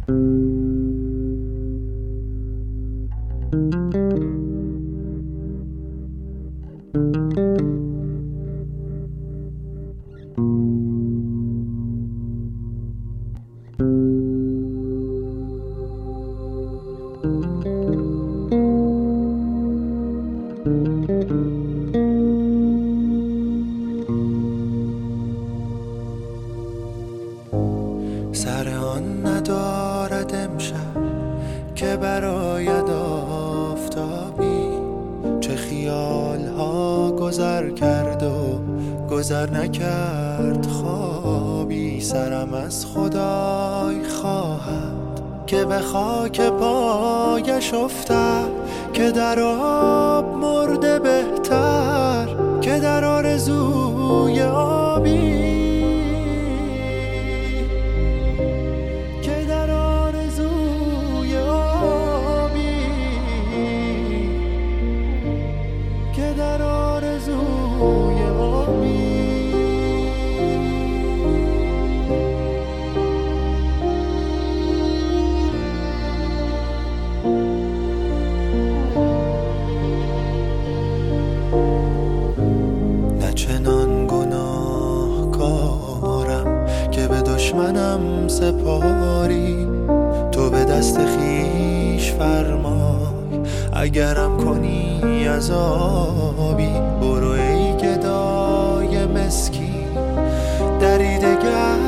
سر آن ندارد امشب که برآید آفتابی، چه خیال ها گذر کرد و گذر نکرد خوابی. سرم از خدای خواهد که به خاک پایش افتد، که در آب مرده بهتر که در آرزوی آبی. منم سپاری تو به دست خیش فرمای، اگرم کنی عذابی برو ای گدای مسکین دریدگر